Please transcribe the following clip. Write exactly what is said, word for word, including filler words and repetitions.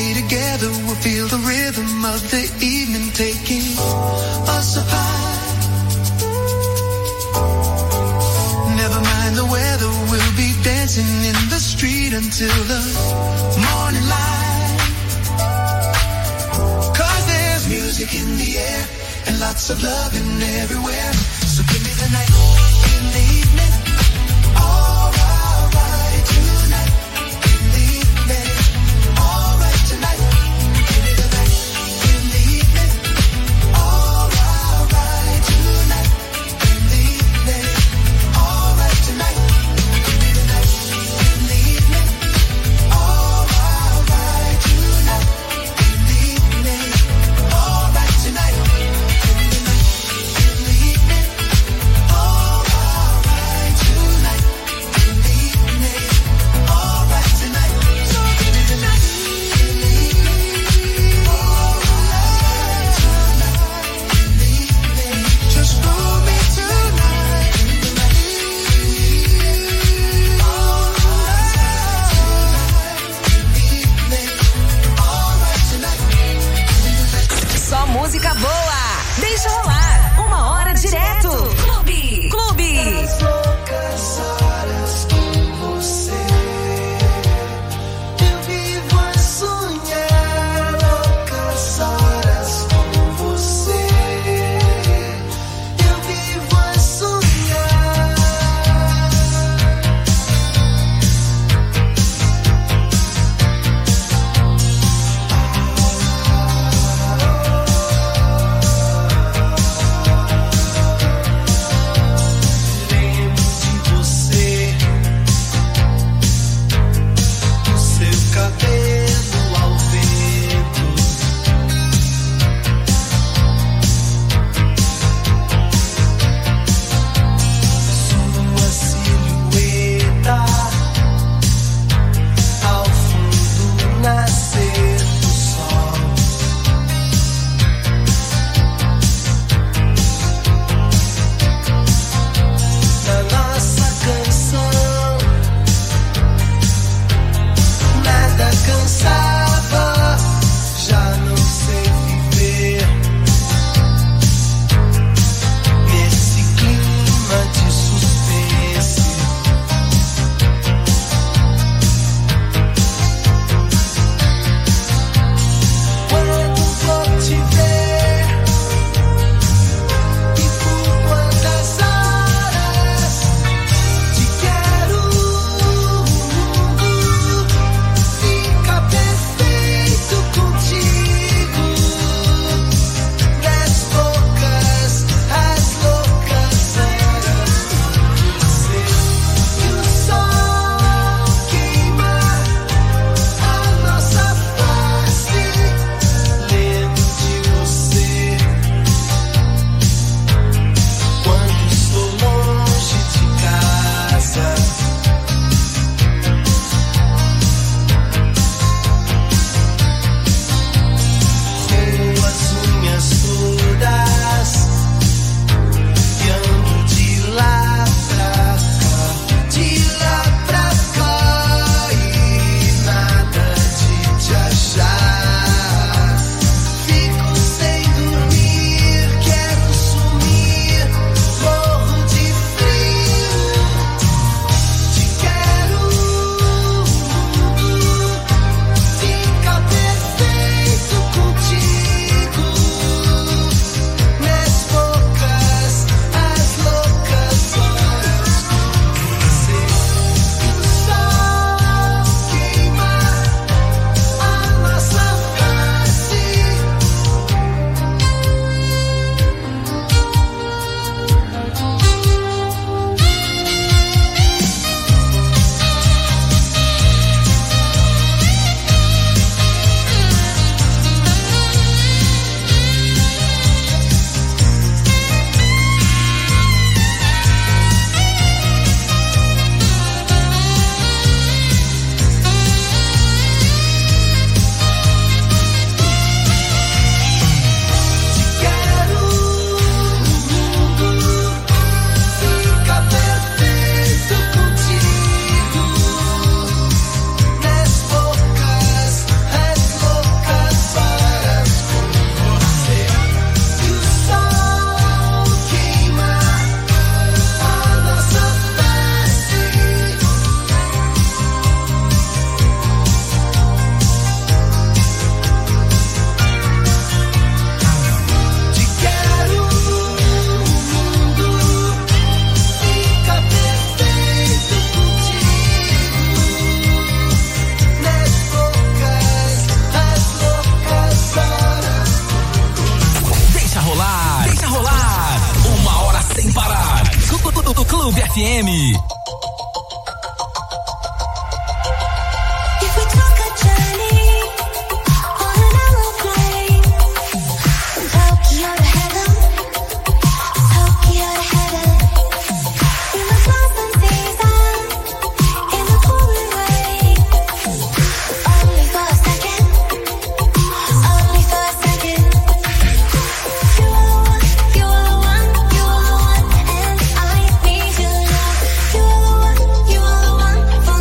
stay together, we'll feel the rhythm of the evening taking us apart. Never mind the weather, we'll be dancing in the street until the morning light. Cause there's music in the air and lots of loving everywhere. So give me the night in the evening. All right tonight. In the evening. All right tonight. Give me the night in the evening. All right tonight. In the evening. All right tonight. Give me the night in the evening. All right tonight. In the evening. All right tonight. Música boa, deixa rolar, uma hora direto. Clube, Clube. As loucas horas com você, eu vivo a sonhar. Loucas horas com você, eu vivo a sonhar. Nossa F M.